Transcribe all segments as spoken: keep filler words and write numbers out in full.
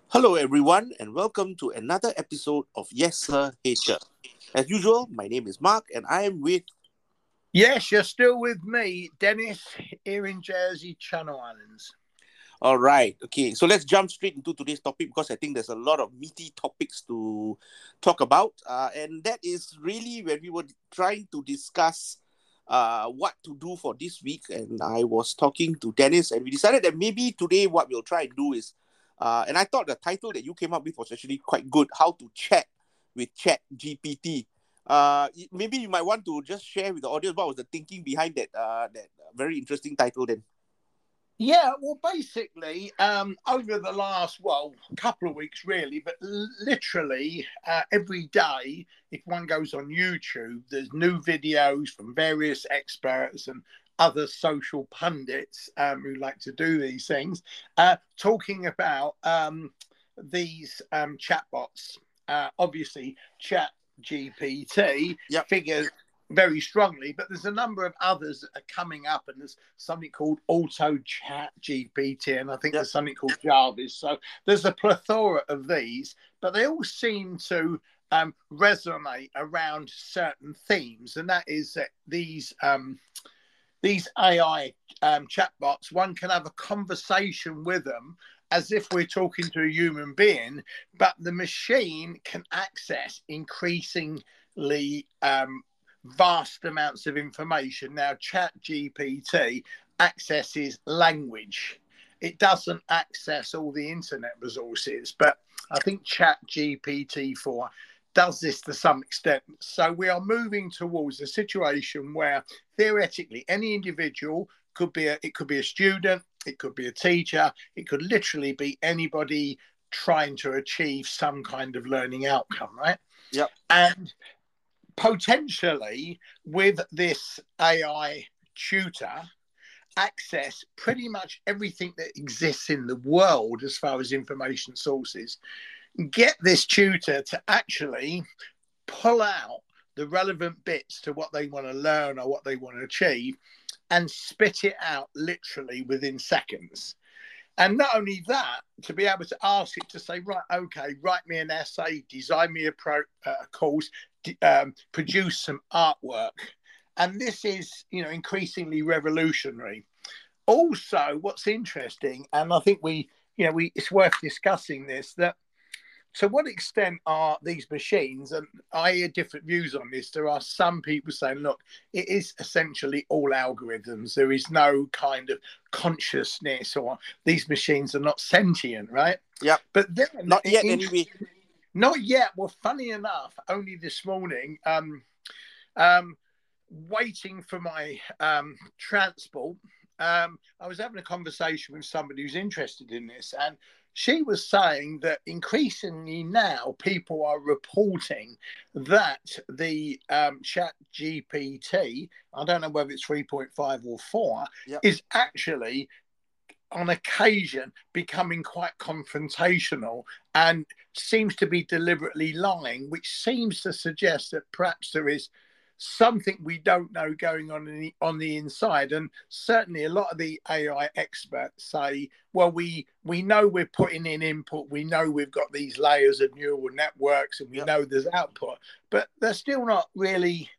Hello, everyone, and welcome to another episode of Yes Sir, Hey Sir. As usual, my name is Mark, and I am with. Yes, you're still with me, Dennis, here in Jersey, Channel Islands. All right, okay, so let's jump straight into today's topic because I think there's a lot of meaty topics to talk about, uh, and that is really when we were trying to discuss uh, what to do for this week. And I was talking to Dennis, and we decided that maybe today what we'll try and do is, uh, and I thought the title that you came up with was actually quite good: How to Chat with Chat G P T. Uh, maybe you might want to just share with the audience what was the thinking behind that uh, that very interesting title. Then, Yeah, well, basically, um, over the last, well, couple of weeks, really, but l- literally uh, every day, if one goes on YouTube, there's new videos from various experts and other social pundits um, who like to do these things, uh, talking about um, these um, chatbots. Uh, obviously, Chat G P T yep, figures very strongly, but there's a number of others that are coming up, and there's something called Auto Chat G P T, and I think yep, there's something called Jarvis. So there's a plethora of these, but they all seem to um, resonate around certain themes, and that is that these um, these A I um, chatbots, one can have a conversation with them as if we're talking to a human being, but the machine can access increasingly um, vast amounts of information. Now, Chat G P T accesses language. It doesn't access all the internet resources, but I think Chat G P T four does this to some extent. So we are moving towards a situation where theoretically any individual could be a, it could be a student, it could be a teacher, it could literally be anybody trying to achieve some kind of learning outcome, right? yep, And potentially with this A I tutor, access pretty much everything that exists in the world as far as information sources. Get this tutor to actually pull out the relevant bits to what they want to learn or what they want to achieve and spit it out literally within seconds. And not only that, to be able to ask it to say, right, okay, write me an essay, design me a, pro, uh, a course, um, produce some artwork. And this is, you know, increasingly revolutionary. Also, what's interesting, and I think we, you know, we it's worth discussing this, that to what extent are these machines, and I hear different views on this. There are some people saying, look, it is essentially all algorithms. There is no kind of consciousness, or these machines are not sentient, right? yep. But then, Not yet, in, anyway. not yet. Well, funny enough, only this morning, um, um, waiting for my um, transport, um, I was having a conversation with somebody who's interested in this, and she was saying that increasingly now people are reporting that the um, Chat G P T, I don't know whether it's three point five or four, Yep. is actually on occasion becoming quite confrontational and seems to be deliberately lying, which seems to suggest that perhaps there is something we don't know going on in the, on the inside. And certainly a lot of the A I experts say, well, we we know we're putting in input, we know we've got these layers of neural networks, and we Yep. know there's output, but they're still not really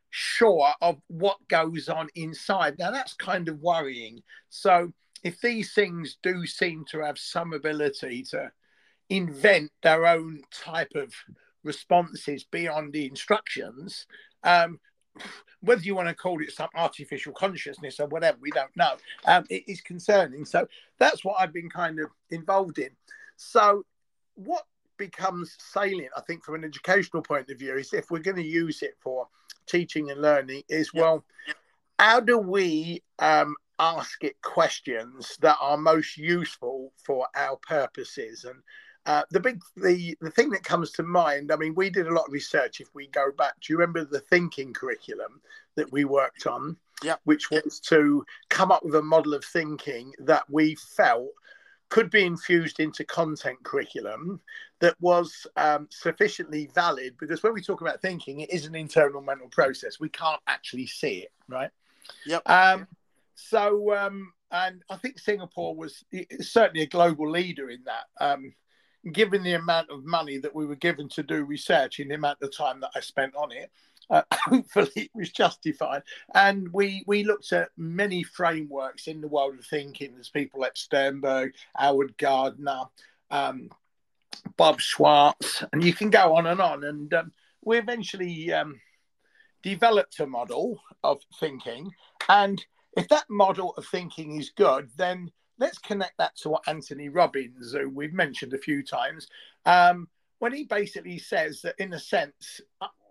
sure of what goes on inside. Now that's kind of worrying. So if these things do seem to have some ability to invent their own type of responses beyond the instructions, um, whether you want to call it some artificial consciousness or whatever, we don't know. Um, it is concerning. So that's what I've been kind of involved in. So what becomes salient, I think, from an educational point of view, is if we're going to use it for teaching and learning, is Yep. well, how do we um, ask it questions that are most useful for our purposes? And uh, the big the the thing that comes to mind, I mean, we did a lot of research. If we go back, do you remember the thinking curriculum that we worked on? Yep. Which was to come up with a model of thinking that we felt could be infused into content curriculum that was um, sufficiently valid, because when we talk about thinking, it is an internal mental process. We can't actually see it, right? Yep. Um, so, um, and I think Singapore was certainly a global leader in that. Um, given the amount of money that we were given to do research and the amount of time that I spent on it, uh, hopefully it was justified. And we we looked at many frameworks in the world of thinking. There's people like Sternberg, Howard Gardner, um, Bob Schwartz, and you can go on and on. And um, we eventually um, developed a model of thinking. And if that model of thinking is good, then let's connect that to what Anthony Robbins, who we've mentioned a few times, um, when he basically says that, in a sense,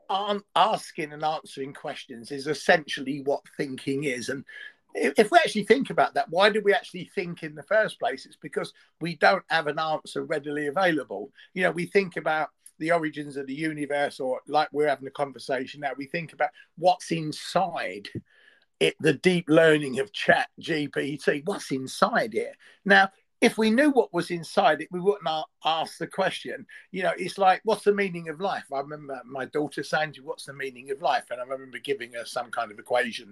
asking and answering questions is essentially what thinking is. And if we actually think about that, why do we actually think in the first place? It's because we don't have an answer readily available. You know, we think about the origins of the universe, or like we're having a conversation now, we think about what's inside it, the deep learning of Chat G P T, what's inside it. Now, if we knew what was inside it, we wouldn't ask the question. You know, it's like, what's the meaning of life? I remember my daughter saying to me, what's the meaning of life? And I remember giving her some kind of equation,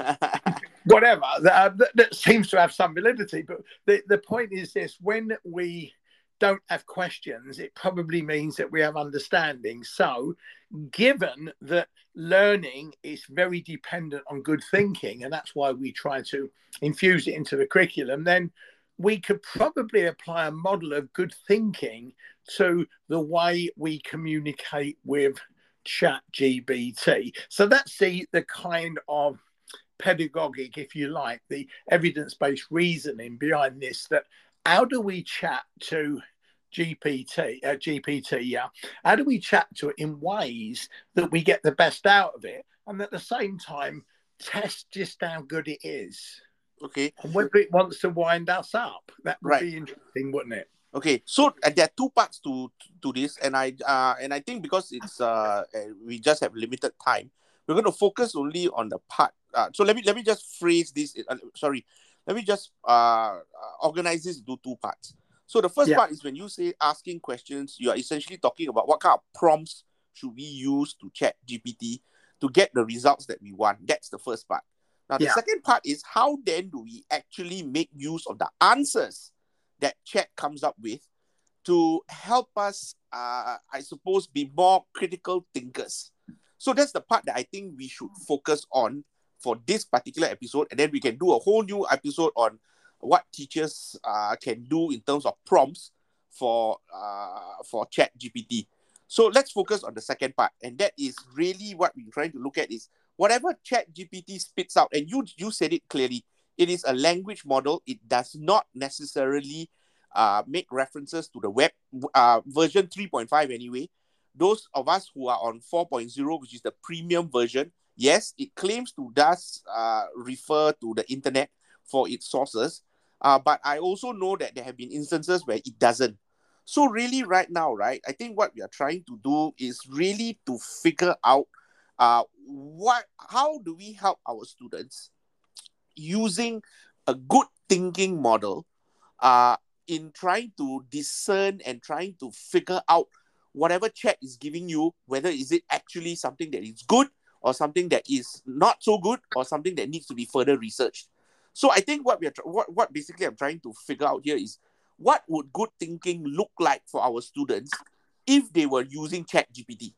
whatever, that, that, that seems to have some validity. But the, the point is this: when we don't have questions, it probably means that we have understanding. So given that learning is very dependent on good thinking, and that's why we try to infuse it into the curriculum, then we could probably apply a model of good thinking to the way we communicate with Chat G P T. So that's the, the kind of pedagogic, if you like, the evidence-based reasoning behind this, that how do we chat to G P T, uh, G P T, yeah? How do we chat to it in ways that we get the best out of it, and at the same time test just how good it is? Okay. And whether it wants to wind us up, that would right. be interesting, wouldn't it? Okay, so uh, there are two parts to to this, and I uh and I think because it's uh we just have limited time, we're going to focus only on the part. Uh, so let me let me just phrase this. Uh, sorry, let me just uh organize this into two parts. So the first yeah. part is when you say asking questions, you are essentially talking about what kind of prompts should we use to Chat G P T to get the results that we want. That's the first part. Now, the yeah. second part is how then do we actually make use of the answers that Chat comes up with to help us, uh, I suppose, be more critical thinkers. So that's the part that I think we should focus on for this particular episode. And then we can do a whole new episode on what teachers uh, can do in terms of prompts for uh, for Chat G P T. So let's focus on the second part. And that is really what we're trying to look at is whatever Chat G P T spits out, and you, you said it clearly, it is a language model. It does not necessarily uh, make references to the web uh, version three point five anyway. Those of us who are on four point oh, which is the premium version, yes, it claims to does uh, refer to the internet for its sources. Uh, but I also know that there have been instances where it doesn't. So really right now, right, I think what we are trying to do is really to figure out uh, what, how do we help our students using a good thinking model uh, in trying to discern and trying to figure out whatever Chat is giving you, whether is it actually something that is good or something that is not so good or something that needs to be further researched. So I think what we are what, what basically I'm trying to figure out here is what would good thinking look like for our students if they were using Chat G P T?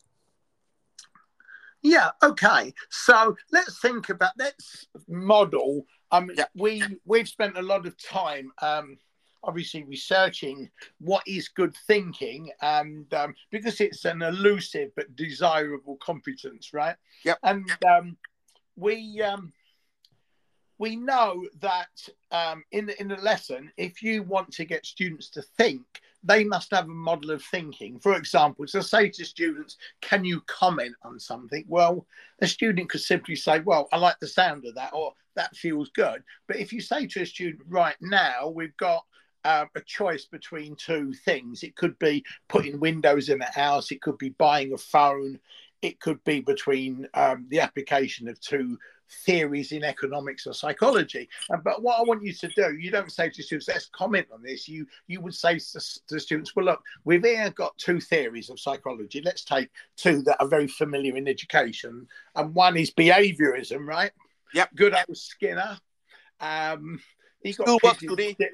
Yeah, okay. So let's think about let's model. Um, yeah. we we've spent a lot of time, um, obviously researching what is good thinking, and um, because it's an elusive but desirable competence, right? Yeah. And um, we um, we know that um, in the, in the lesson, if you want to get students to think, they must have a model of thinking. For example, to say to students, can you comment on something? Well, a student could simply say, well, I like the sound of that, or that feels good. But if you say to a student, right now, we've got uh, a choice between two things. It could be putting windows in a house. It could be buying a phone. It could be between um, the application of two theories in economics or psychology. Uh, but what I want you to do, you don't say to students, let's comment on this. You you would say to, to students, well, look, we've here got two theories of psychology. Let's take two that are very familiar in education. And one is behaviorism, right? Yep. Good old Skinner. Um, he got Still works today.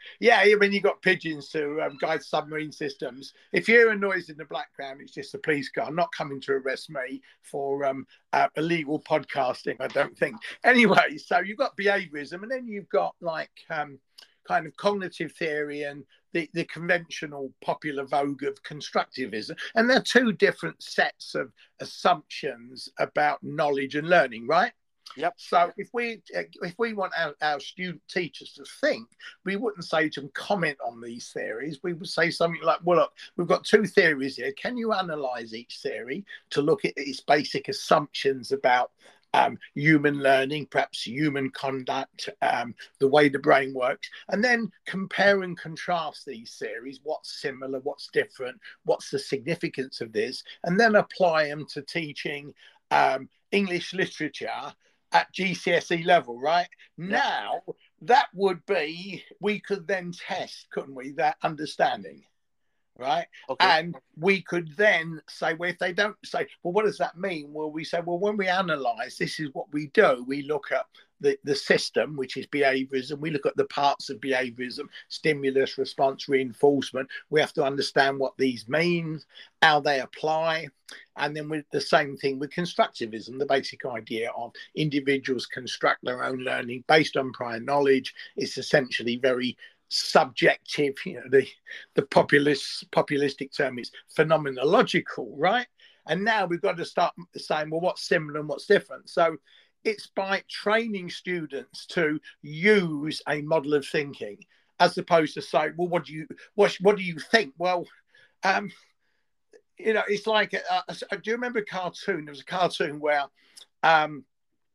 Yeah, I mean, you got pigeons to um, guide submarine systems. If you hear a noise in the background, it's just a police car. Not coming to arrest me for um, uh, illegal podcasting, I don't think. Anyway, so you've got behaviorism, and then you've got like um, kind of cognitive theory and the, the conventional popular vogue of constructivism. And they're two different sets of assumptions about knowledge and learning, right? Yep. So if we if we want our, our student teachers to think, we wouldn't say to them comment on these theories. We would say something like, well, look, we've got two theories here. Can you analyze each theory to look at its basic assumptions about um, human learning, perhaps human conduct, um, the way the brain works, and then compare and contrast these theories, what's similar, what's different, what's the significance of this, and then apply them to teaching um, English literature at G C S E level, right? Yeah. Now, that would be, we could then test, couldn't we, that understanding, right? Okay. And we could then say, well, if they don't say, well, what does that mean? Well, we say, well, when we analyse, this is what we do. We look at the, the system, which is behaviourism. We look at the parts of behaviourism, stimulus, response, reinforcement. We have to understand what these mean, how they apply. And then with the same thing with constructivism, the basic idea of individuals construct their own learning based on prior knowledge. It's essentially very subjective. You know, the the populist populistic term is phenomenological, right? And now we've got to start saying, well, what's similar and what's different? So it's by training students to use a model of thinking, as opposed to say, well, what do you what what do you think? Well, um, you know, it's like, uh, do you remember a cartoon? There was a cartoon where um,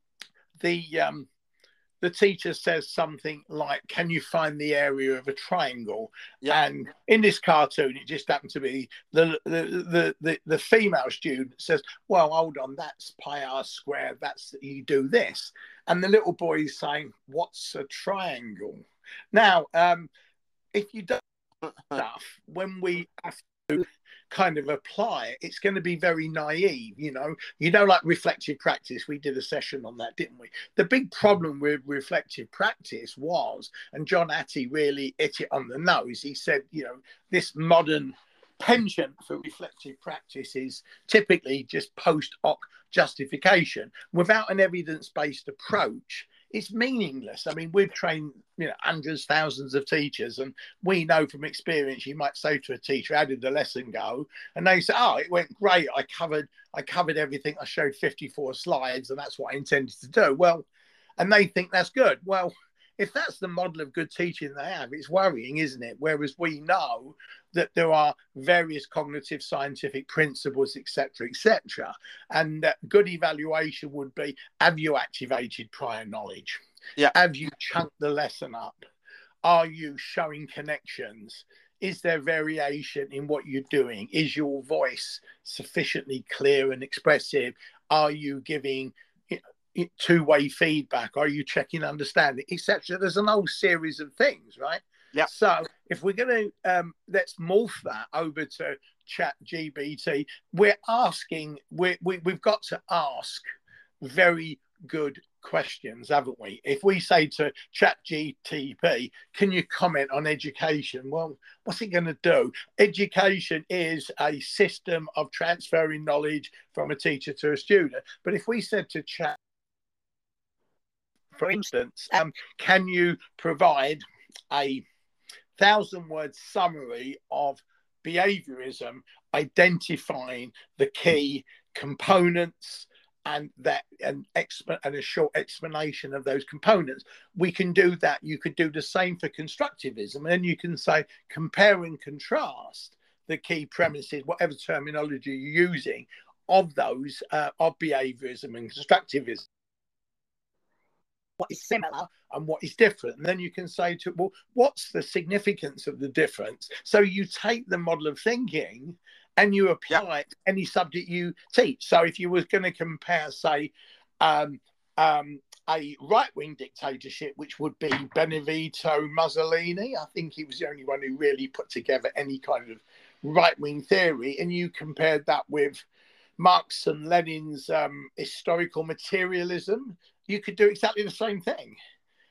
the um, the teacher says something like, can you find the area of a triangle? Yep. And in this cartoon, it just happened to be the the, the, the, the female student says, well, hold on, that's pi r squared, that's, you do this. And the little boy is saying, what's a triangle? Now, um, if you don't stuff, when we have to kind of apply it, it's going to be very naive, you know, you know, like reflective practice. We did a session on that, didn't we? The big problem with reflective practice was, and John Hattie really hit it on the nose, he said, you know, this modern penchant for reflective practice is typically just post hoc justification without an evidence-based approach. It's meaningless. I mean, we've trained, you know, hundreds, thousands of teachers, and we know from experience, you might say to a teacher, how did the lesson go? And they say, oh, it went great. I covered, I covered everything. I showed fifty-four slides, and that's what I intended to do. Well, and they think that's good. Well, if that's the model of good teaching they have, it's worrying, isn't it? Whereas we know that there are various cognitive scientific principles, et cetera, et cetera. And uh, good evaluation would be, have you activated prior knowledge? Yeah. Have you chunked the lesson up? Are you showing connections? Is there variation in what you're doing? Is your voice sufficiently clear and expressive? Are you giving two-way feedback? Are you checking understanding, et cetera? There's an whole series of things, right? Yeah. So if we're going to um, let's morph that over to Chat G P T, we're asking, we're, we we've got to ask very good questions, haven't we? If we say to Chat G P T, can you comment on education? Well, what's it going to do? Education is a system of transferring knowledge from a teacher to a student. But if we said to Chat, for instance, um, can you provide a thousand word summary of behaviorism, identifying the key components and that and, exp- and a short explanation of those components? We can do that. You could do the same for constructivism, and then you can say, compare and contrast the key premises, whatever terminology you're using, of those uh, of behaviorism and constructivism. What is similar and what is different. And then you can say to, well, what's the significance of the difference? So you take the model of thinking and you apply yep. it to any subject you teach. So if you were going to compare, say, um, um, a right-wing dictatorship, which would be Benito Mussolini, I think he was the only one who really put together any kind of right-wing theory, and you compared that with Marx and Lenin's um, historical materialism, you could do exactly the same thing.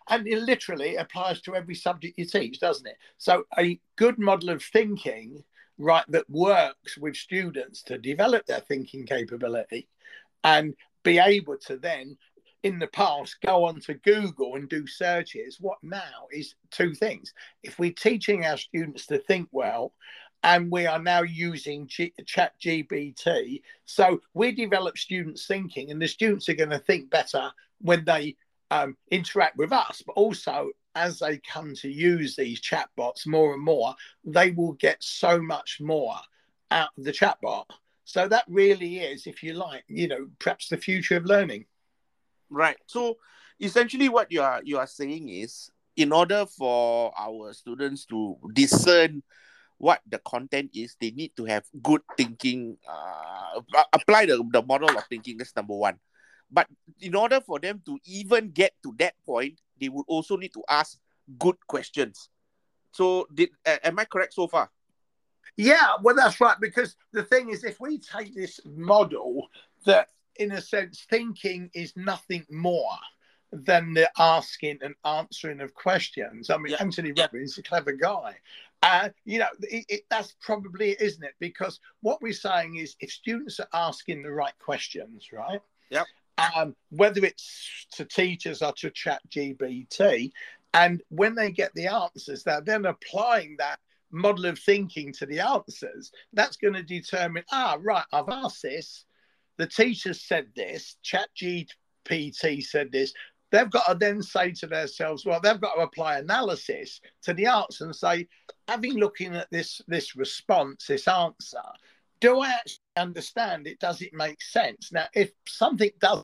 and it literally applies to every subject you teach, doesn't it? So a good model of thinking, right, that works with students to develop their thinking capability and be able to then, in the past, go on to Google and do searches. What now is two things. If we're teaching our students to think well, and we are now using G- Chat G P T, so we develop students' thinking, and the students are going to think better when they um, interact with us, but also as they come to use these chatbots more and more, they will get so much more out of the chatbot. So that really is, if you like, you know, perhaps the future of learning. Right. So essentially what you are you are saying is, in order for our students to discern what the content is, they need to have good thinking, uh, apply the, the model of thinking. That's number one. But in order for them to even get to that point, they would also need to ask good questions. So did uh, am I correct so far? Yeah, well, that's right. Because the thing is, if we take this model that, in a sense, thinking is nothing more than the asking and answering of questions. I mean, Yeah. Anthony Robbins is a clever guy. Uh, you know, it, it, that's probably it, isn't it? Because what we're saying is, if students are asking the right questions, right? Yeah. Um, whether it's to teachers or to Chat G P T, and when they get the answers, they're then applying that model of thinking to the answers. That's going to determine, ah, right, I've asked this, the teacher said this, Chat G P T said this. They've got to then say to themselves, well, they've got to apply analysis to the answer and say, having looking at this this response, this answer, do I actually understand it? Does it make sense? Now, if something does,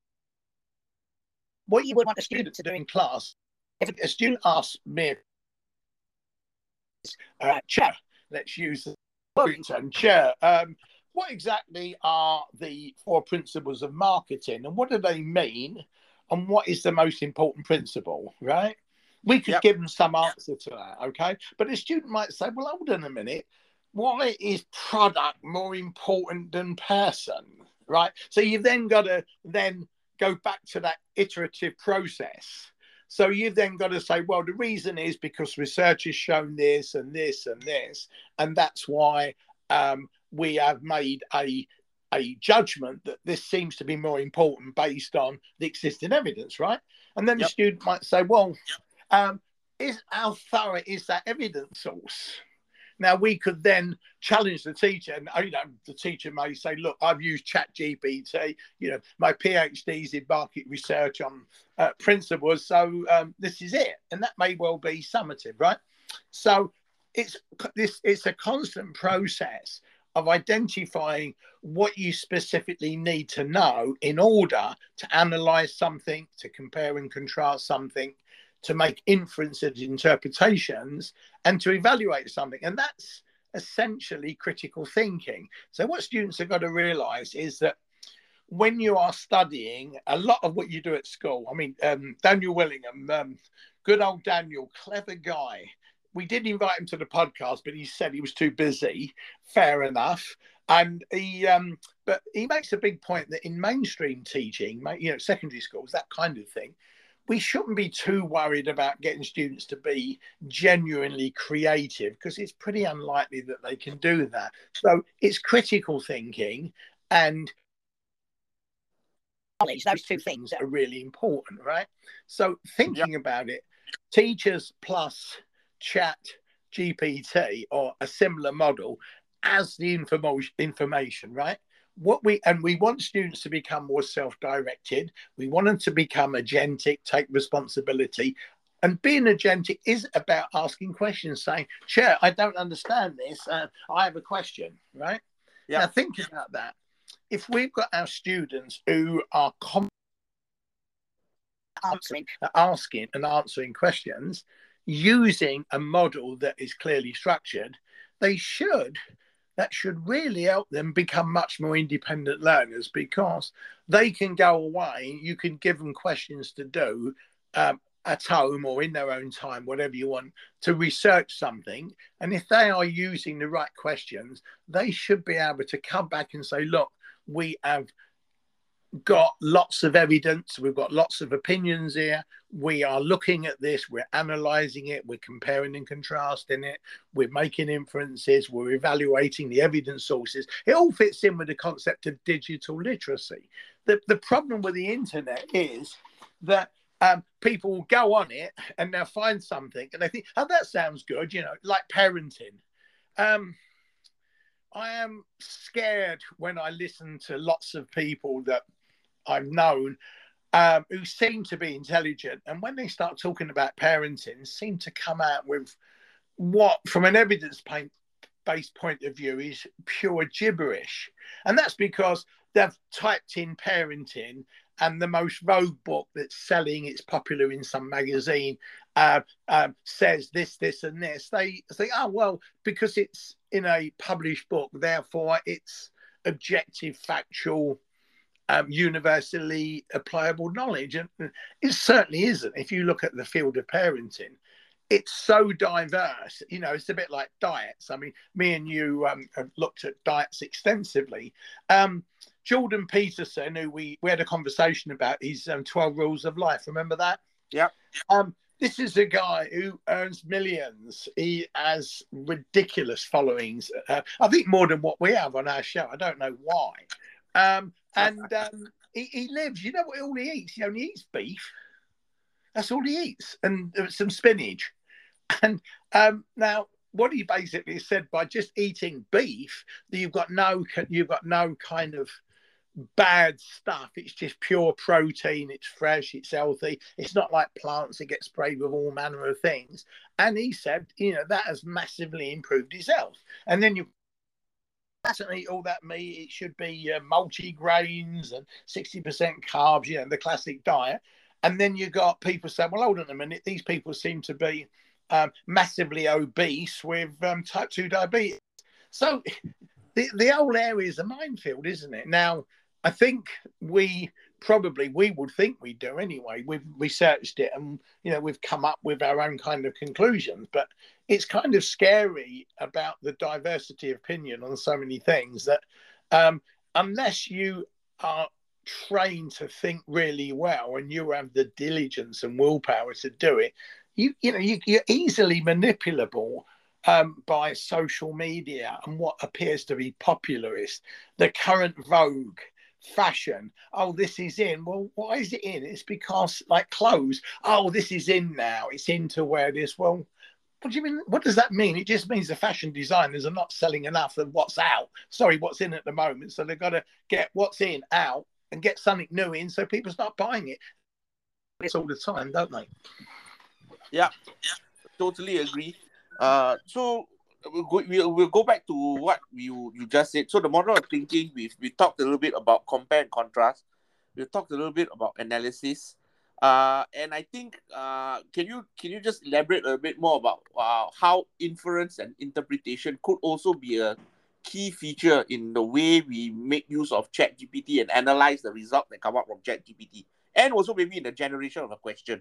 what you would want a student to do in class, if a student asks me, uh, Chair, let's use the Wellington Chair, um, what exactly are the four principles of marketing and what do they mean? And what is the most important principle, right? We could Yep. give them some answer to that, okay? But a student might say, well, hold on a minute. Why is product more important than person, right? So you've then got to then go back to that iterative process. So you've then got to say, well, the reason is because research has shown this and this and this, and that's why um, we have made a a judgment that this seems to be more important based on the existing evidence, right? And then yep. the student might say, well, um, is how thorough is that evidence source? Now, we could then challenge the teacher, and you know, the teacher may say, look, I've used Chat G P T, you know, my PhD's in market research on uh, principles, so um, this is it. And that may well be summative, right? So it's this it's a constant process of identifying what you specifically need to know in order to analyze something, to compare and contrast something, to make inferences, interpretations, and to evaluate something. And that's essentially critical thinking. So what students have got to realize is that when you are studying, a lot of what you do at school, I mean, um, Daniel Willingham, um, good old Daniel, clever guy. We did invite him to the podcast, but he said he was too busy. Fair enough. And he, um, but he makes a big point that in mainstream teaching, you know, secondary schools, that kind of thing, we shouldn't be too worried about getting students to be genuinely creative because it's pretty unlikely that they can do that. So it's critical thinking and knowledge, those two things that are really important, right? So thinking yep. about it, teachers plus Chat G P T or a similar model as the information, information, right? What we and we want students to become more self-directed. We want them to become agentic, take responsibility. And being agentic is about asking questions, saying, Chair, I don't understand this. Uh, I have a question, right? Yep. Now, think about that. If we've got our students who are com- answering, asking and answering questions, using a model that is clearly structured, they should, that should really help them become much more independent learners because they can go away, you can give them questions to do um, at home or in their own time, whatever you want, to research something. And if they are using the right questions, they should be able to come back and say, look, we have got lots of evidence. We've got lots of opinions here. We are looking at this. We're analysing it. We're comparing and contrasting it. We're making inferences. We're evaluating the evidence sources. It all fits in with the concept of digital literacy. The, the problem with the internet is that um, people will go on it and they'll find something and they think, oh, that sounds good, you know, like parenting. Um, I am scared when I listen to lots of people that I've known um, who seem to be intelligent, and when they start talking about parenting, seem to come out with what, from an evidence-based point of view, is pure gibberish. And that's because they've typed in parenting, and the most rogue book that's selling, it's popular in some magazine, uh, uh, says this, this, and this. They think, oh, well, because it's in a published book, therefore it's objective, factual, um, universally applicable knowledge. And it certainly isn't. If you look at the field of parenting, it's so diverse. You know, it's a bit like diets. I mean, me and you um, have looked at diets extensively. Um, Jordan Peterson, who we, we had a conversation about his um, twelve Rules of Life. Remember that? Yeah. Um, this is a guy who earns millions. He has ridiculous followings. Uh, I think more than what we have on our show. I don't know why. Um, and um, he, he lives, you know what all he eats? He only eats beef. That's all he eats. And uh, some spinach. And um, now, what he basically said, by just eating beef, that you've got no, you've got no kind of bad stuff. It's just pure protein. It's fresh. It's healthy. It's not like plants that get sprayed with all manner of things. And he said, you know, that has massively improved his health. And then you mustn't eat all that meat. It should be uh, multi-grains and sixty percent carbs, you know, the classic diet. And then you got people saying, well, hold on a minute. These people seem to be um, massively obese with um, type two diabetes. So the, the whole area is a minefield, isn't it? Now, I think we probably, we would think we do anyway. We've researched it and, you know, we've come up with our own kind of conclusions. But it's kind of scary about the diversity of opinion on so many things that um, unless you are trained to think really well and you have the diligence and willpower to do it, you, you know, you, you're easily manipulable Um, by social media and what appears to be popularist, the current vogue, fashion. Oh, this is in. Well, why is it in? It's because, like clothes. Oh, this is in now. It's in to wear this. Well, what do you mean? What does that mean? It just means the fashion designers are not selling enough of what's out. Sorry, what's in at the moment. So they've got to get what's in out and get something new in so people start buying it. It's all the time, don't they? Yeah, totally agree. Uh, so we'll go, we'll, we'll go back to what you, you just said. So the model of thinking, we've we talked a little bit about compare and contrast. We've talked a little bit about analysis. Uh, and I think, uh, can you can you just elaborate a bit more about uh, how inference and interpretation could also be a key feature in the way we make use of ChatGPT and analyze the result that come out from ChatGPT, and also maybe in the generation of a question?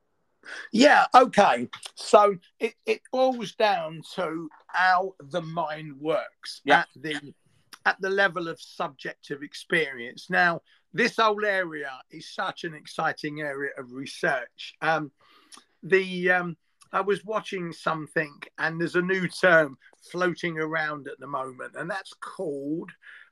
Yeah, okay. So it, it boils down to how the mind works yeah. at the at the level of subjective experience. Now, this whole area is such an exciting area of research. Um, the um, I was watching something, and there's a new term floating around at the moment, and that's called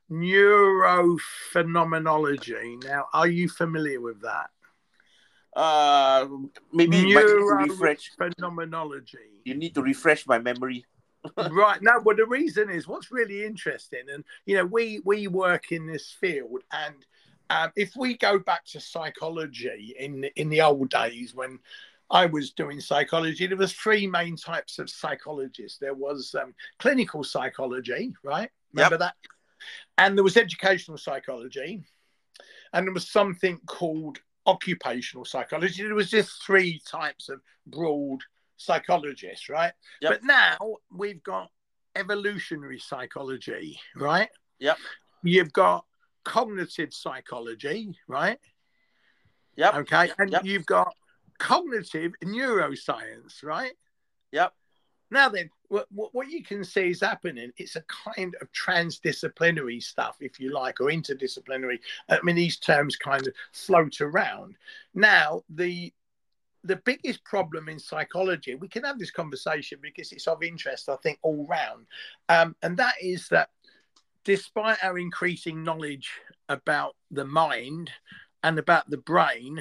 neurophenomenology. Now, are you familiar with that? Uh, maybe neurophenomenology. Phenomenology. You need to refresh my memory. Right. No, well, the reason is what's really interesting, and you know, we we work in this field, and um, if we go back to psychology in in the old days when I was doing psychology, there was three main types of psychologists. There was um, clinical psychology, right? Remember yep. that? And there was educational psychology, and there was something called occupational psychology. There was just three types of broad psychologists, right? Yep. But now we've got evolutionary psychology, right? Yep. You've got cognitive psychology, right? Yep. Okay. And yep. you've got cognitive neuroscience, right? Yep. Now then, what, what you can see is happening, it's a kind of transdisciplinary stuff, if you like, or interdisciplinary. I mean, these terms kind of float around. Now, the the biggest problem in psychology, we can have this conversation because it's of interest, I think, all round. Um, and that is that despite our increasing knowledge about the mind and about the brain,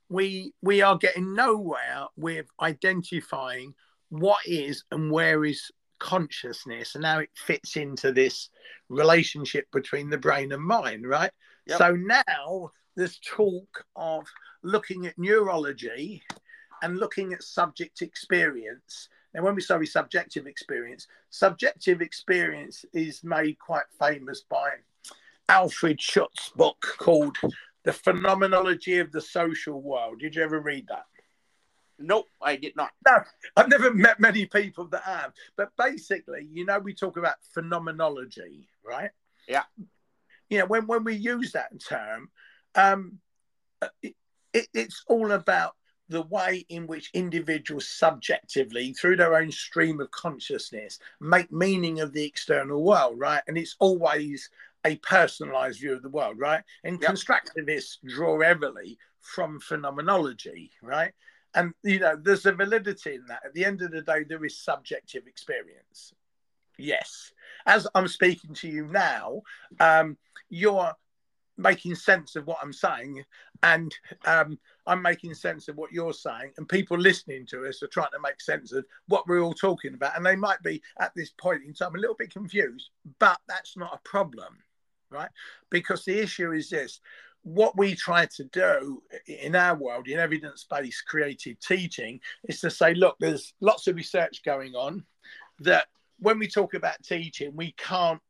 we we are getting nowhere with identifying what is and where is consciousness and how it fits into this relationship between the brain and mind, right? Yep. So now there's talk of looking at neurology and looking at subject experience. Now, when we say subjective experience, subjective experience is made quite famous by Alfred Schutz's book called The Phenomenology of the Social World. Did you ever read that? Nope, I did not. No, I've never met many people that have. But basically, you know, we talk about phenomenology, right? Yeah. You know, when, when we use that term, um, it, it, it's all about the way in which individuals subjectively, through their own stream of consciousness, make meaning of the external world, right? And it's always a personalized view of the world, right? And yep. Constructivists draw heavily from phenomenology, right? And, you know, there's a validity in that. At the end of the day, there is subjective experience. Yes. As I'm speaking to you now, um, you're making sense of what I'm saying, and um, I'm making sense of what you're saying, and people listening to us are trying to make sense of what we're all talking about. And they might be, at this point in time, a little bit confused, but that's not a problem, right? Because the issue is this. What we try to do in our world, in evidence-based creative teaching, is to say, look, there's lots of research going on that when we talk about teaching, we can't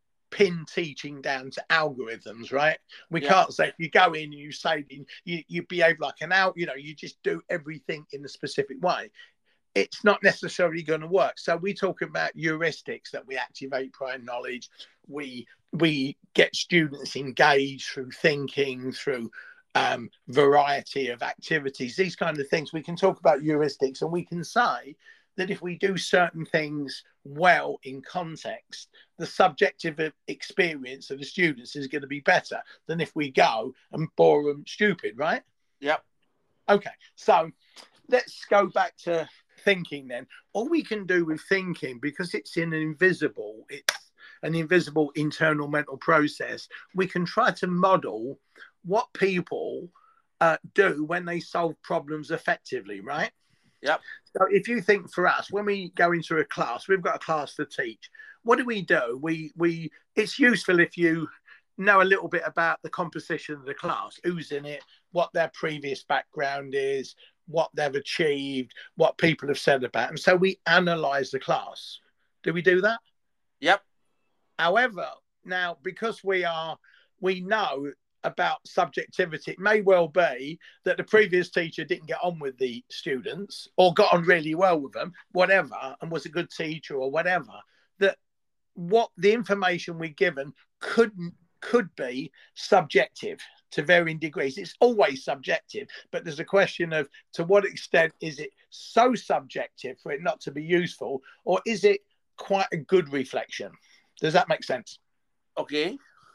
pin teaching down to algorithms, right? We yeah. can't say if you go in and you say you, you behave like an out, you know, you just do everything in a specific way. It's not necessarily going to work. So we talk about heuristics, that we activate prior knowledge. We we get students engaged through thinking, through um, variety of activities, these kind of things. We can talk about heuristics, and we can say that if we do certain things well in context, the subjective experience of the students is going to be better than if we go and bore them stupid, right? Yep. Okay, so let's go back to thinking then. All we can do with thinking, because it's in an invisible, it's an invisible internal mental process, we can try to model what people uh, do when they solve problems effectively, right? Yep. So if you think for us, when we go into a class, we've got a class to teach. What do we do? We we it's useful if you know a little bit about the composition of the class, who's in it, what their previous background is, what they've achieved, what people have said about them. So we analyze the class. Do we do that? Yep. However, now because we are we know about subjectivity, it may well be that the previous teacher didn't get on with the students or got on really well with them, whatever, and was a good teacher or whatever, that what the information we're given could could be subjective to varying degrees. It's always subjective, but there's a question of to what extent is it so subjective for it not to be useful, or is it quite a good reflection? Does that make sense? Okay.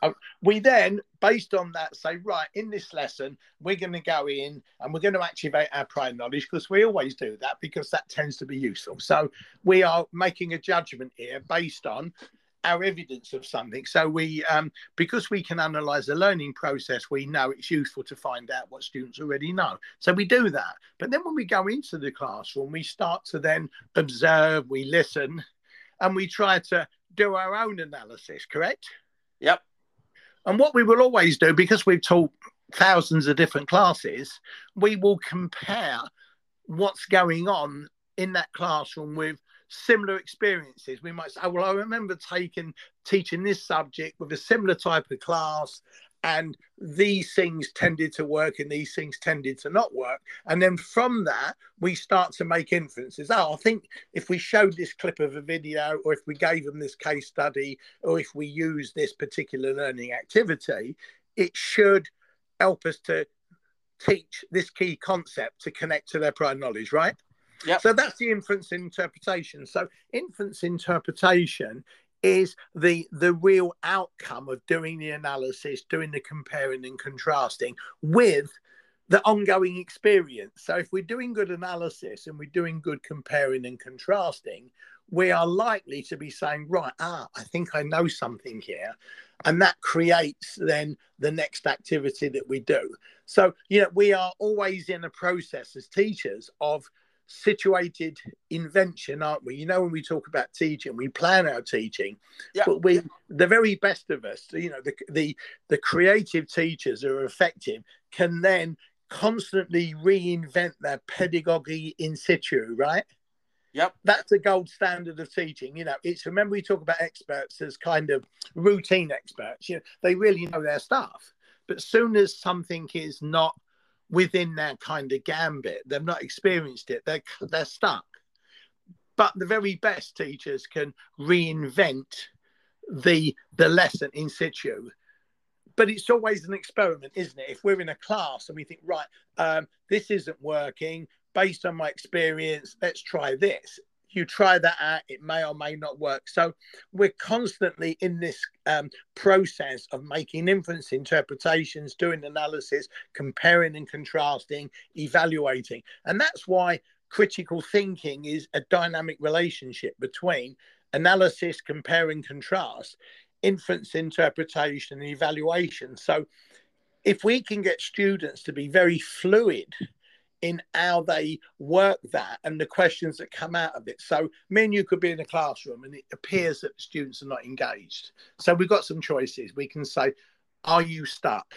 We then, based on that, say, right, in this lesson, we're going to go in and we're going to activate our prior knowledge, because we always do that, because that tends to be useful. So we are making a judgment here based on our evidence of something. So we, um, because we can analyze the learning process, we know it's useful to find out what students already know. So we do that. But then when we go into the classroom, we start to then observe, we listen, and we try to do our own analysis, correct? Yep. And what we will always do, because we've taught thousands of different classes, we will compare what's going on in that classroom with similar experiences. We might say, oh, well, I remember taking teaching this subject with a similar type of class, and these things tended to work and these things tended to not work. And then from that, we start to make inferences. Oh, I think if we showed this clip of a video, or if we gave them this case study, or if we use this particular learning activity, it should help us to teach this key concept to connect to their prior knowledge, right? Yep. So that's the inference interpretation. So inference interpretation is the the real outcome of doing the analysis, doing the comparing and contrasting with the ongoing experience. So if we're doing good analysis and we're doing good comparing and contrasting, we are likely to be saying, right, ah, I think I know something here. And that creates then the next activity that we do. So, you know, we are always in a process as teachers of situated invention, aren't we? You know, when we talk about teaching, we plan our teaching, yeah. but we, the very best of us, you know, the, the, the creative teachers who are effective can then constantly reinvent their pedagogy in situ, right? Yep. That's the gold standard of teaching. You know, it's, remember we talk about experts as kind of routine experts. You know, they really know their stuff. But as soon as something is not within their kind of gambit, they've not experienced it, they're, they're stuck. But the very best teachers can reinvent the the lesson in situ. But it's always an experiment, isn't it? If we're in a class and we think, right, um, this isn't working, based on my experience, let's try this. You try that out, it may or may not work. So we're constantly in this um, process of making inference interpretations, doing analysis, comparing and contrasting, evaluating. And that's why critical thinking is a dynamic relationship between analysis, compare and contrast, inference interpretation and evaluation. So if we can get students to be very fluid in how they work that and the questions that come out of it. So me and you could be in a classroom and it appears that the students are not engaged. So we've got some choices. We can say, are you stuck?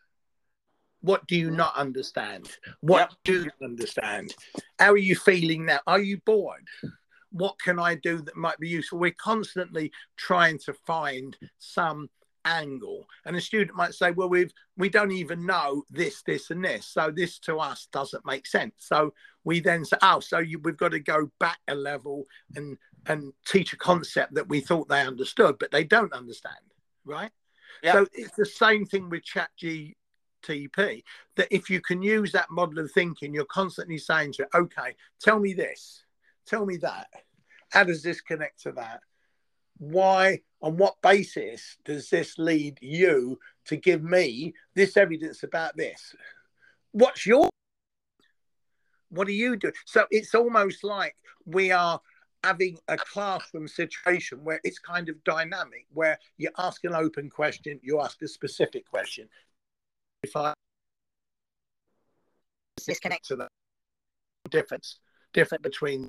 What do you not understand? What yep. do you understand? How are you feeling now? Are you bored? What can I do that might be useful? We're constantly trying to find some angle, and a student might say, well, we've we don't even know this this and this, so this to us doesn't make sense. So we then say, oh, so you, we've got to go back a level and and teach a concept that we thought they understood but they don't understand, right? Yeah. So it's the same thing with Chat G P T, that if you can use that model of thinking, you're constantly saying to it, okay, tell me this, tell me that, how does this connect to that? Why, on what basis does this lead you to give me this evidence about this? What's your, what do you do? So it's almost like we are having a classroom situation where it's kind of dynamic, where you ask an open question, you ask a specific question. If I disconnect to the difference, different between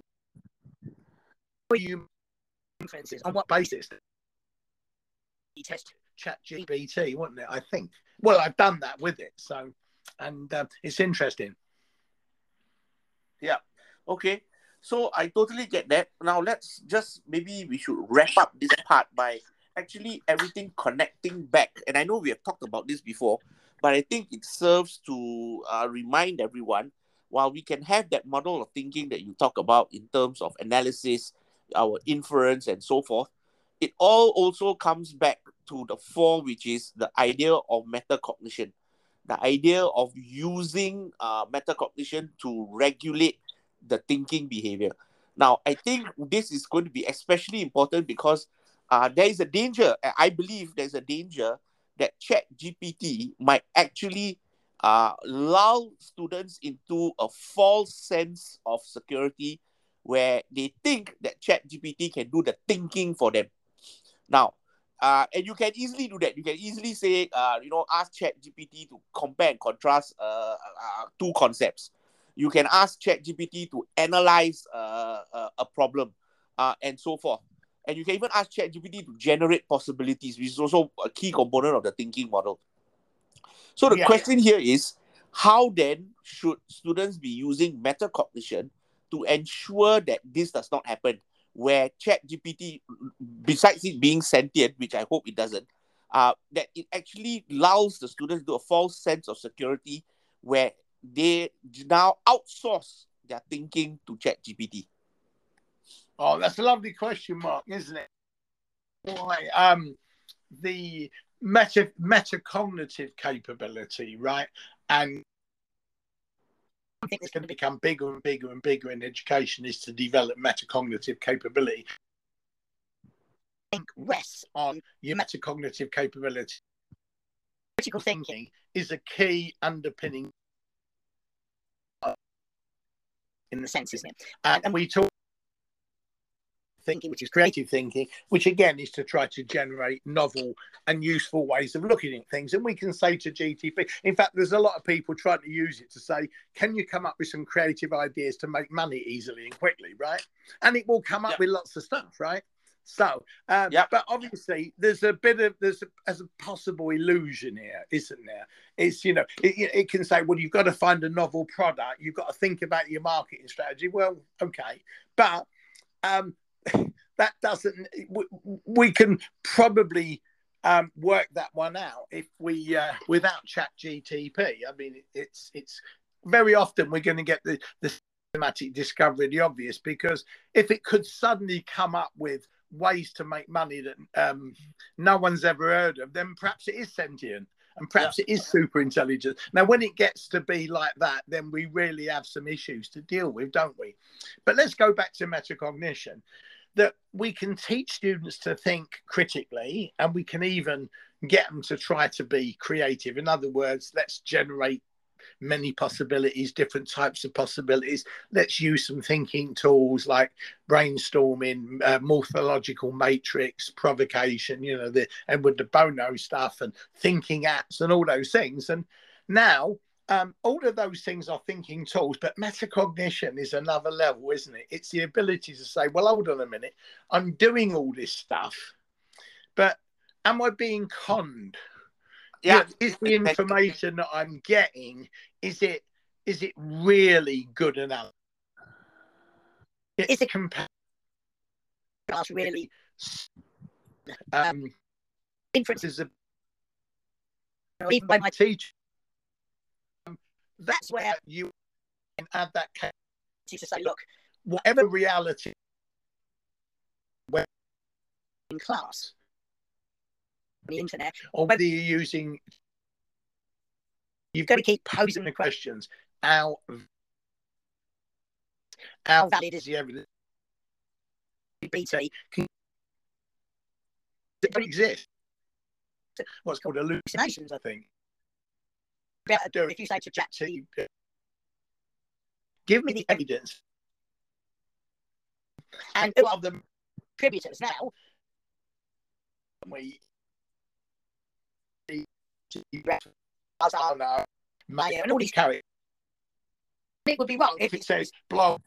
you inferences, on what basis? You test Chat G P T, wouldn't it? I think. Well, I've done that with it, so and uh, it's interesting. Yeah. Okay. So I totally get that. Now let's just maybe we should wrap up this part by actually everything connecting back. And I know we have talked about this before, but I think it serves to uh, remind everyone, while we can have that model of thinking that you talk about in terms of analysis, our inference and so forth, it all also comes back to the fore, which is the idea of metacognition, the idea of using uh, metacognition to regulate the thinking behavior. Now, I think this is going to be especially important because uh, there is a danger, I believe there's a danger that Chat G P T might actually uh, lull students into a false sense of security where they think that Chat G P T can do the thinking for them. Now, uh, and you can easily do that. You can easily say, uh, you know, ask Chat G P T to compare and contrast uh, uh, two concepts. You can ask Chat G P T to analyze uh, uh, a problem uh, and so forth. And you can even ask Chat G P T to generate possibilities, which is also a key component of the thinking model. So the yeah. question here is, how then should students be using metacognition to ensure that this does not happen, where Chat G P T, besides it being sentient, which I hope it doesn't, uh, that it actually allows the students to a false sense of security where they now outsource their thinking to Chat G P T? Oh, that's a lovely question, Mark, isn't it? Why? Um, the meta metacognitive capability, right? And think that's going to become bigger and bigger and bigger in education is to develop metacognitive capability. I think rests on your metacognitive capability. Critical thinking is a key underpinning in the sense, isn't it? And, and we talk thinking, which is creative thinking, which again is to try to generate novel and useful ways of looking at things. And we can say to G T P, in fact, there's a lot of people trying to use it to say, can you come up with some creative ideas to make money easily and quickly, right? And it will come up yep. with lots of stuff, right? So, um, yep. but obviously there's a bit of, there's a, as a possible illusion here, isn't there? It's, you know, it, it can say, well, you've got to find a novel product. You've got to think about your marketing strategy. Well, okay. But, um, that doesn't, we, we can probably um, work that one out if we, uh, without Chat G T P. I mean, it's, it's very often we're going to get the, the systematic discovery of the obvious, because if it could suddenly come up with ways to make money that um, no one's ever heard of, then perhaps it is sentient. And perhaps yeah. it is super intelligent. Now, when it gets to be like that, then we really have some issues to deal with, don't we? But let's go back to metacognition. That we can teach students to think critically, and we can even get them to try to be creative. In other words, let's generate many possibilities, different types of possibilities. Let's use some thinking tools like brainstorming, uh, morphological matrix, provocation, you know, the Edward de Bono stuff, and thinking apps and all those things. And now, Um, all of those things are thinking tools, but metacognition is another level, isn't it? It's the ability to say, well, hold on a minute, I'm doing all this stuff, but am I being conned? Yeah. You know, is the information that I'm getting, is it is it really good enough? Is it compared really um, inferences of, even by my teacher? That's where you can add that capacity to say, look, whatever reality when in class, on the internet, or whether you're using, you've got to keep posing the questions. How, how valid is the evidence? B T can it exist? What's called hallucinations, I think. Better do if you say to Chat G P T, give me the evidence, and who are the contributors now? We, I don't know, Mayo, and all these characters. It would be wrong if it says blow.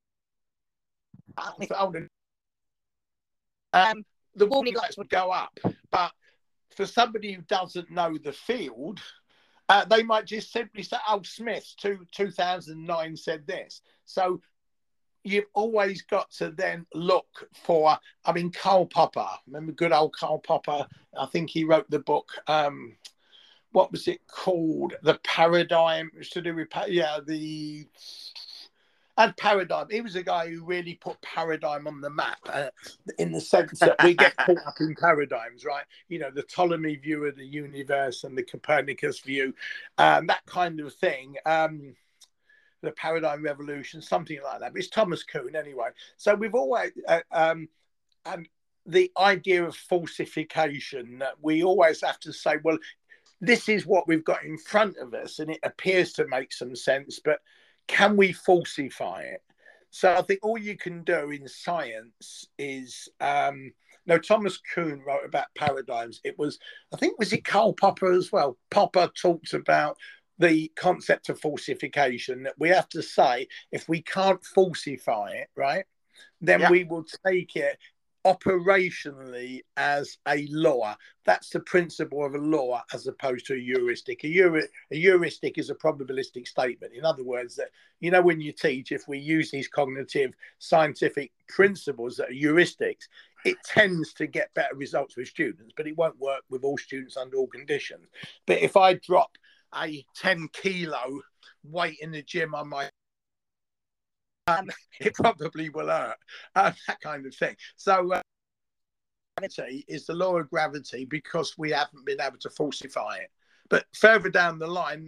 Um, the warning lights would go up, but for somebody who doesn't know the field, Uh, they might just simply say, oh, Smith, two, two thousand nine said this. So you've always got to then look for, I mean, Karl Popper. Remember good old Karl Popper? I think he wrote the book, um, what was it called? The Paradigm, it was to do with, yeah, the... And Paradigm. He was a guy who really put paradigm on the map uh, in the sense that we get caught up in paradigms, right? You know, the Ptolemy view of the universe and the Copernicus view, um, that kind of thing. Um, the paradigm revolution, something like that. But it's Thomas Kuhn anyway. So we've always, uh, um, and the idea of falsification, that we always have to say, well, this is what we've got in front of us, and it appears to make some sense, but can we falsify it? So I think all you can do in science is, um, no, Thomas Kuhn wrote about paradigms. It was, I think, was it Karl Popper as well? Popper talks about the concept of falsification, that we have to say, if we can't falsify it, right, then yeah. we will take it operationally as a law. That's the principle of a law as opposed to a heuristic. A, Euri a heuristic is a probabilistic statement. In other words, that, you know, when you teach, if we use these cognitive scientific principles that are heuristics, it tends to get better results with students, but it won't work with all students under all conditions. But if I drop a ten kilo weight in the gym on my Um, it probably will hurt, uh, that kind of thing. So uh, gravity is the law of gravity because we haven't been able to falsify it. But further down the line,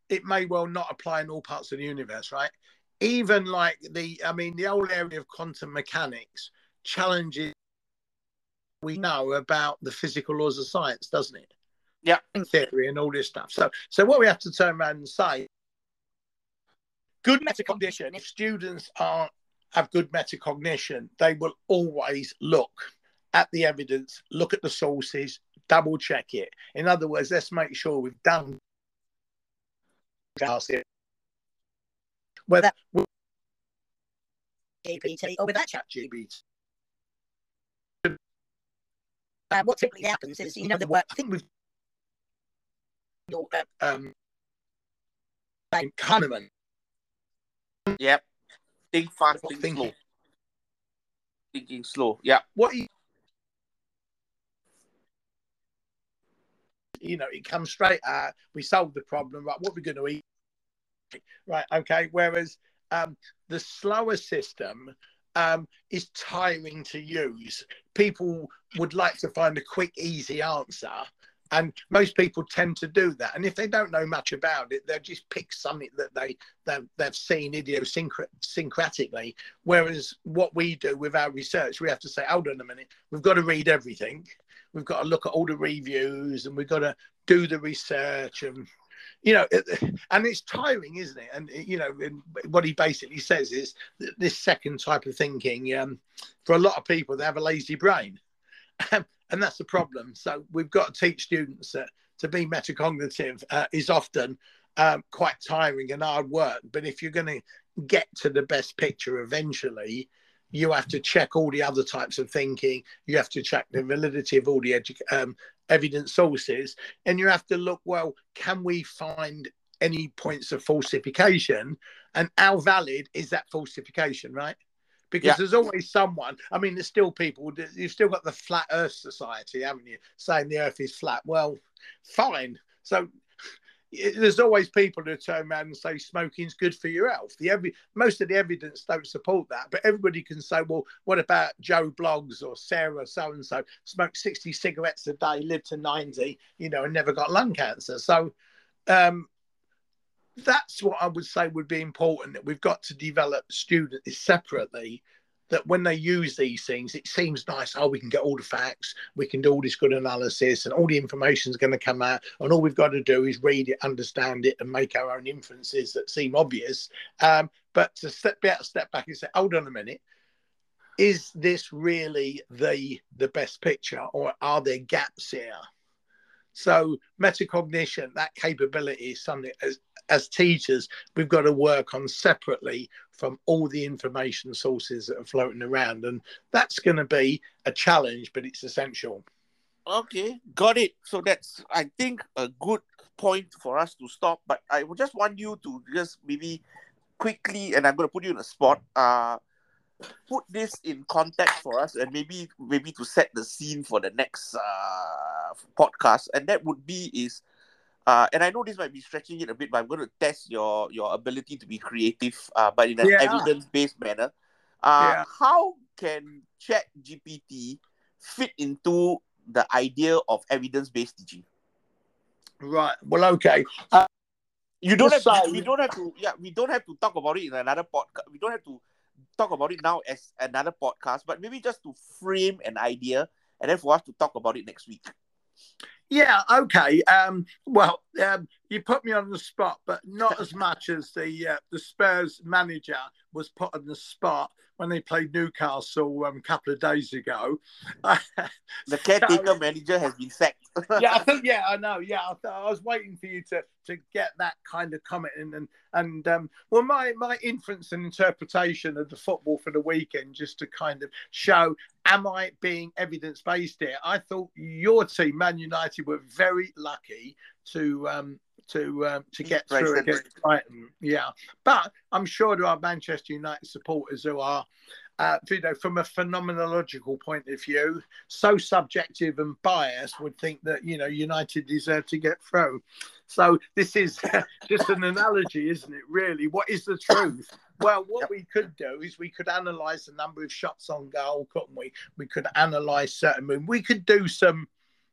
it may well not apply in all parts of the universe, right? Even like the, I mean, the whole area of quantum mechanics challenges we know about the physical laws of science, doesn't it? Yeah. Theory and all this stuff. So, so what we have to turn around and say, good metacognition, if students are have good metacognition, they will always look at the evidence, look at the sources, double check it. In other words, let's make sure we've done whether with G P T or with that chat G P T. Uh, what typically happens is, you know, the work, I think we've um, Kahneman. Yep. Think fast, think thinking. slow. Thinking slow. Yeah. What you, you know, it comes straight out. We solve the problem. Right, what we're going to eat. Right. Okay. Whereas um, the slower system um, is tiring to use. People would like to find a quick, easy answer. And most people tend to do that. And if they don't know much about it, they'll just pick something that they, they've, they've seen idiosyncratically. Whereas what we do with our research, we have to say, hold on a minute, we've got to read everything. We've got to look at all the reviews and we've got to do the research. And, you know, and it's tiring, isn't it? And, you know, what he basically says is that this second type of thinking, um, for a lot of people, they have a lazy brain. And that's the problem. So we've got to teach students that to be metacognitive uh, is often um, quite tiring and hard work. But if you're going to get to the best picture eventually, you have to check all the other types of thinking. You have to check the validity of all the edu- um, evidence sources. And you have to look, well, can we find any points of falsification? And how valid is that falsification, right? Because yeah. There's always someone, I mean, there's still people, you've still got the Flat Earth Society, haven't you, saying the Earth is flat. Well, fine. So there's always people who turn around and say smoking's good for your health. The every, most of the evidence don't support that. But everybody can say, well, what about Joe Bloggs or Sarah so-and-so, smoked sixty cigarettes a day, lived to ninety, you know, and never got lung cancer. So, um, that's what I would say would be important, that we've got to develop students separately, that when they use these things, it seems nice. Oh, we can get all the facts, we can do all this good analysis and all the information is going to come out. And all we've got to do is read it, understand it and make our own inferences that seem obvious. Um, but to step, be able to step back and say, hold on a minute, is this really the, the best picture or are there gaps here? So metacognition, that capability is something as, as teachers, we've got to work on separately from all the information sources that are floating around. And that's going to be a challenge, but it's essential. Okay, got it. So that's, I think, a good point for us to stop. But I would just want you to just maybe quickly, and I'm going to put you in a spot, uh, put this in context for us and maybe maybe to set the scene for the next uh, podcast. And that would be is, uh, and I know this might be stretching it a bit, but I'm going to test your, your ability to be creative, uh, but in an yeah. evidence-based manner. Uh, yeah. How can ChatGPT fit into the idea of evidence-based teaching? Right. Well, okay. Uh, you don't have to, we don't have to, yeah, we don't have to talk about it in another podcast. We don't have to talk about it now as another podcast, but maybe just to frame an idea and then for us to talk about it next week. Yeah, okay. Um, well, um, you put me on the spot, but not as much as the uh, the Spurs manager was put on the spot when they played Newcastle um, a couple of days ago. The caretaker so, manager has been sacked. yeah, I think. Yeah, I know. Yeah, I, th- I was waiting for you to to get that kind of comment in, and and um, well, my my inference and interpretation of the football for the weekend, just to kind of show, am I being evidence based here? I thought your team, Man United, were very lucky to um, to um, to get right, through against Brighton. Yeah, but I'm sure there are Manchester United supporters who are, uh, you know, from a phenomenological point of view, so subjective and biased, would think that, you know, United deserve to get through. So this is just an analogy, isn't it? Really, what is the truth? Well, what we could do is we could analyse the number of shots on goal, couldn't we? We could analyse certain moves. We could do some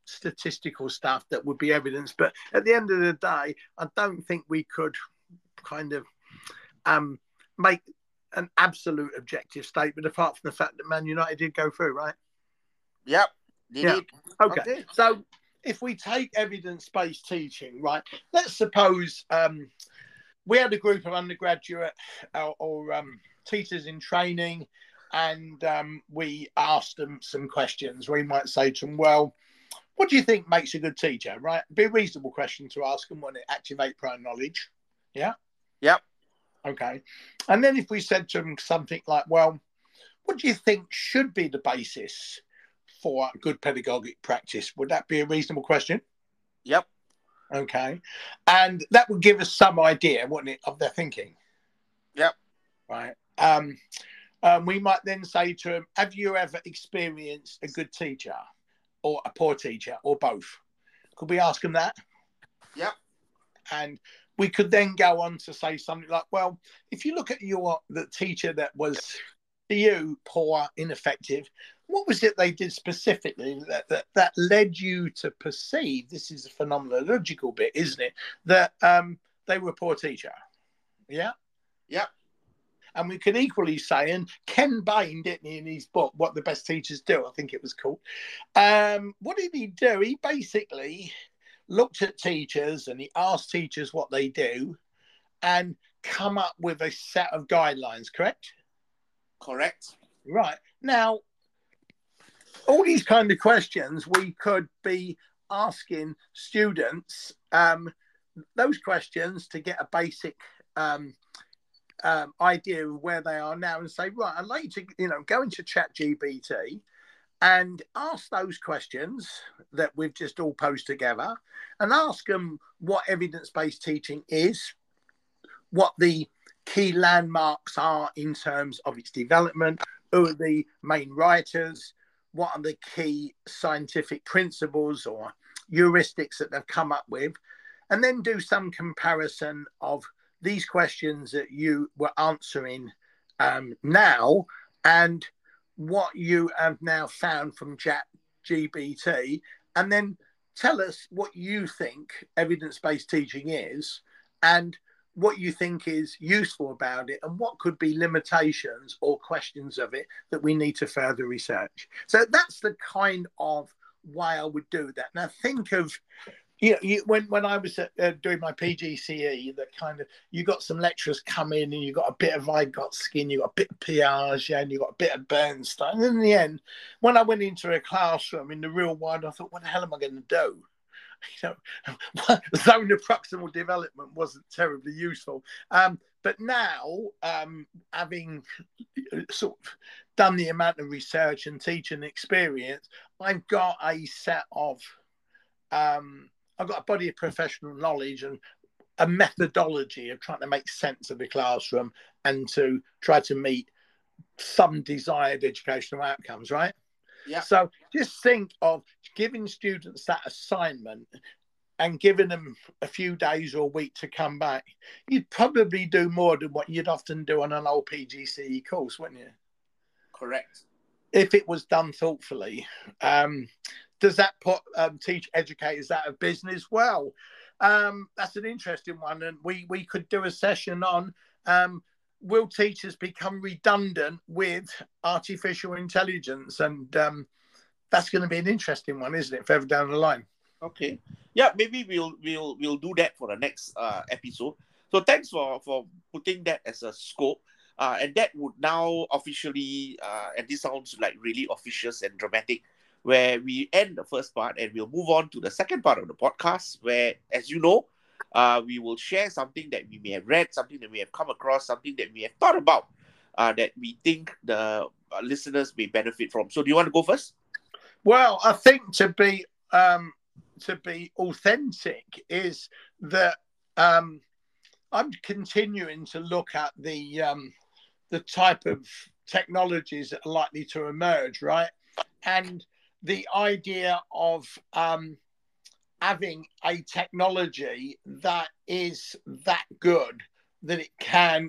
statistical stuff that would be evidence. But at the end of the day, I don't think we could kind of um, make an absolute objective statement apart from the fact that Man United did go through, right? Yep, they yeah. did. Okay. okay. So if we take evidence-based teaching, right, let's suppose um, we had a group of undergraduate or, or um, teachers in training, and um, we asked them some questions. We might say to them, well, what do you think makes a good teacher, right? Be a reasonable question to ask them when it activate prior knowledge. Yeah? Yep. Okay. And then if we said to them something like, well, what do you think should be the basis for good pedagogic practice? Would that be a reasonable question? Yep. Okay. And that would give us some idea, wouldn't it, of their thinking? Yep. Right. Um, um, we might then say to them, have you ever experienced a good teacher or a poor teacher or both? Could we ask them that? Yep. And we could then go on to say something like, well, if you look at your the teacher that was to you poor, ineffective, what was it they did specifically that, that, that led you to perceive, this is a phenomenological bit, isn't it, that um, they were a poor teacher? Yeah? Yep. And we could equally say, and Ken Bain, didn't he, in his book, What the Best Teachers Do, I think it was called. Um, what did he do? He basically looked at teachers and he asked teachers what they do and come up with a set of guidelines, correct? Correct. Right. Now, all these kind of questions we could be asking students um, those questions to get a basic um, um, idea of where they are now and say, right, I'd like you to, you know, go into ChatGPT and ask those questions that we've just all posed together and ask them what evidence-based teaching is, what the key landmarks are in terms of its development, who are the main writers, what are the key scientific principles or heuristics that they've come up with, and then do some comparison of these questions that you were answering um, now and what you have now found from ChatGPT, and then tell us what you think evidence-based teaching is and what you think is useful about it and what could be limitations or questions of it that we need to further research. So that's the kind of way I would do that. Now think of, you know, you, when, when I was uh, doing my P G C E, that kind of, you got some lecturers come in and you got a bit of Vygotsky, you got a bit of Piaget and you got a bit of Bernstein. And in the end, when I went into a classroom in the real world, I thought, what the hell am I going to do? You know, zone of proximal development wasn't terribly useful. Um, but now, um, having sort of done the amount of research and teaching experience, I've got a set of, um, I've got a body of professional knowledge and a methodology of trying to make sense of the classroom and to try to meet some desired educational outcomes, right? Yeah. So just think of giving students that assignment and giving them a few days or a week to come back. You'd probably do more than what you'd often do on an old P G C E course, wouldn't you? Correct. If it was done thoughtfully. Um, does that put um, teach educators out of business? Well, um, that's an interesting one. And we, we could do a session on um, will teachers become redundant with artificial intelligence? And um, that's going to be an interesting one, isn't it, further down the line? Okay. Yeah, maybe we'll we'll we'll do that for the next uh, episode. So thanks for, for putting that as a scope. Uh, and that would now officially, uh, and this sounds like really officious and dramatic, where we end the first part and we'll move on to the second part of the podcast, where, as you know, uh, we will share something that we may have read, something that we have come across, something that we have thought about, uh, that we think the uh, listeners may benefit from. So do you want to go first? Well, I think to be um, to be authentic is that um, I'm continuing to look at the um, the type of technologies that are likely to emerge, right? And the idea of um, having a technology that is that good that it can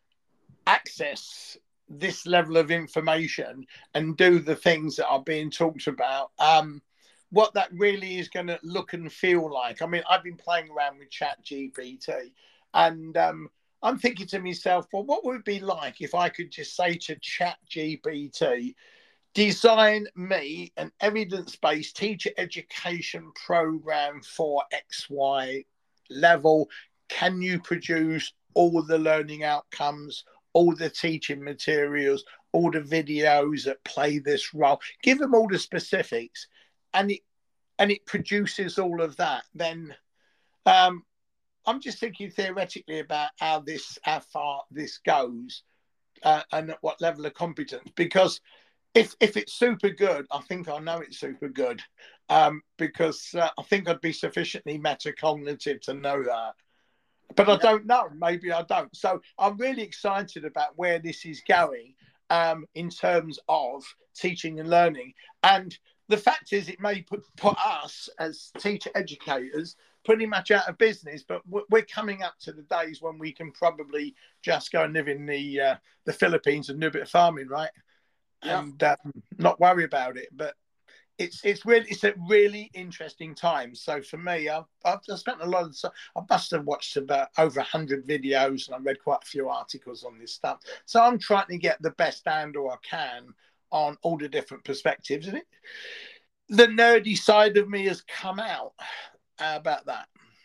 access this level of information and do the things that are being talked about. Um, what that really is going to look and feel like. I mean, I've been playing around with Chat G P T, and um, I'm thinking to myself, well, what would it be like if I could just say to Chat G P T, design me an evidence-based teacher education program for X Y level. Can you produce all the learning outcomes, all the teaching materials, all the videos that play this role? Give them all the specifics, and it and it produces all of that. Then um, I'm just thinking theoretically about how this, how far this goes, uh, and at what level of competence. Because if if it's super good, I think I know it's super good, um, because uh, I think I'd be sufficiently metacognitive to know that. But I don't know. Maybe I don't. So I'm really excited about where this is going, um, in terms of teaching and learning. And the fact is, it may put, put us as teacher educators pretty much out of business. But we're coming up to the days when we can probably just go and live in the uh, the Philippines and do a bit of farming, right? Yeah. And um, not worry about it. But it's it's really it's a really interesting time. So for me, I've, I've spent a lot of time. I must have watched about over a hundred videos, and I read quite a few articles on this stuff. So I'm trying to get the best handle I can on all the different perspectives, and it, the nerdy side of me has come out uh, about that.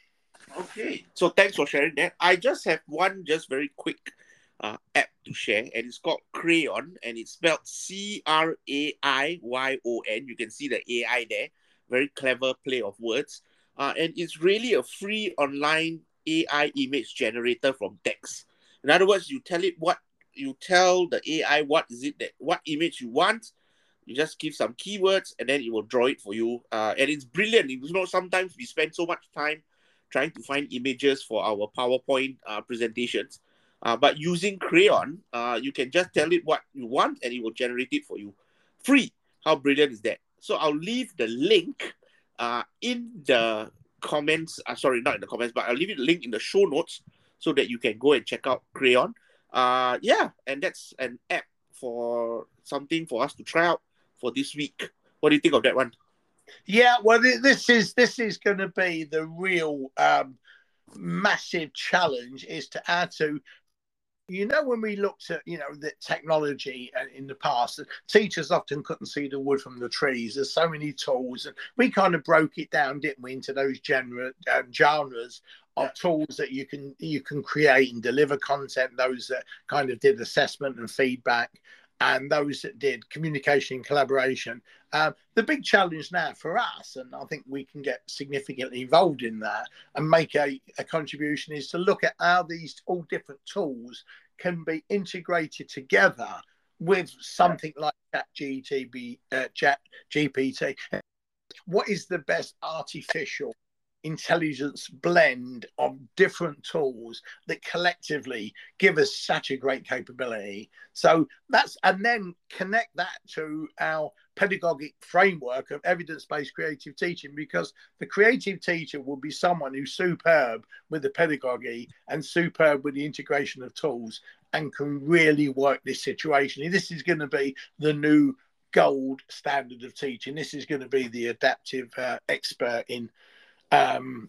Okay, so thanks for sharing that. I just have one just very quick uh, app to share, and it's called Craiyon, and it's spelled C R A I Y O N. You can see the A I there. Very clever play of words. Uh, and it's really a free online A I image generator from text. In other words, you tell it what you tell the A I what is it that what image you want. You just give some keywords, and then it will draw it for you. Uh, and it's brilliant. You know, sometimes we spend so much time trying to find images for our PowerPoint uh, presentations. Uh, but using Craiyon, uh, you can just tell it what you want, and it will generate it for you. Free. How brilliant is that? So I'll leave the link uh, in the comments. Uh, sorry, not in the comments, but I'll leave it the link in the show notes so that you can go and check out Craiyon. Uh, yeah, and that's an app for something for us to try out for this week. What do you think of that one? Yeah, well, this is this is going to be the real um, massive challenge, is to add to, you know, when we looked at, you know, the technology in the past, teachers often couldn't see the wood from the trees. There's so many tools, and we kind of broke it down, didn't we, into those genre, uh, genres of yeah. tools that you can you can create and deliver content. Those that kind of did assessment and feedback, and those that did communication and collaboration. Uh, the big challenge now for us, and I think we can get significantly involved in that and make a, a contribution, is to look at how these all different tools can be integrated together with something like Chat G P T, uh, Chat G P T. What is the best artificial intelligence blend of different tools that collectively give us such a great capability? So that's, and then connect that to our pedagogic framework of evidence-based creative teaching, because the creative teacher will be someone who's superb with the pedagogy and superb with the integration of tools and can really work this situation. And this is going to be the new gold standard of teaching. This is going to be the adaptive uh, expert in um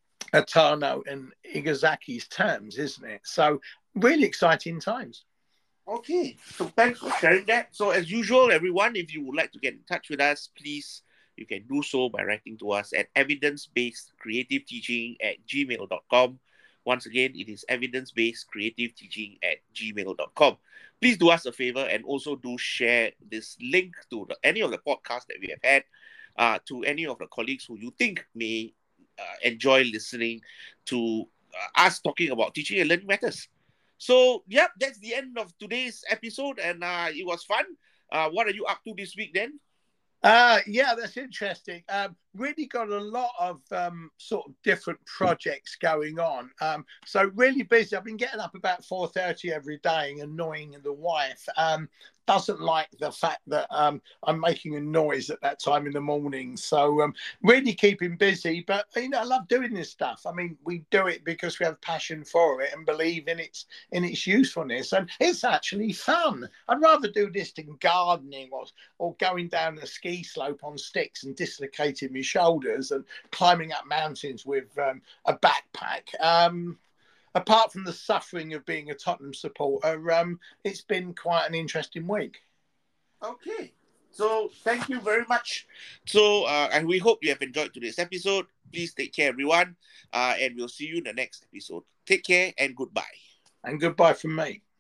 Atano and Igazaki's terms, isn't it? So really exciting times. Okay, so thanks for sharing that. So as usual, everyone, if you would like to get in touch with us, please, you can do so by writing to us at evidence-based creative teaching at gmail dot com. Once again, it is evidence-based creative teaching at gmail dot com. Please do us a favor and also do share this link to the, any of the podcasts that we have had, uh, to any of the colleagues who you think may Uh, enjoy listening to uh, us talking about teaching and learning matters. So, yep, that's the end of today's episode, and uh, it was fun. Uh, what are you up to this week then? Uh, yeah, that's interesting. Um, really got a lot of um, sort of different projects going on. Um, so really busy. I've been getting up about four thirty every day and annoying the wife. Um, doesn't like the fact that um, I'm making a noise at that time in the morning. So um, really keeping busy. But, you know, I love doing this stuff. I mean, we do it because we have passion for it and believe in its in its usefulness. And it's actually fun. I'd rather do this than gardening or, or going down a ski slope on sticks and dislocating my shoulders and climbing up mountains with um, a backpack. Um, apart from the suffering of being a Tottenham supporter, um, it's been quite an interesting week. Okay. So thank you very much. So uh, and we hope you have enjoyed today's episode. Please take care, everyone. Uh, and we'll see you in the next episode. Take care and goodbye. And goodbye from me.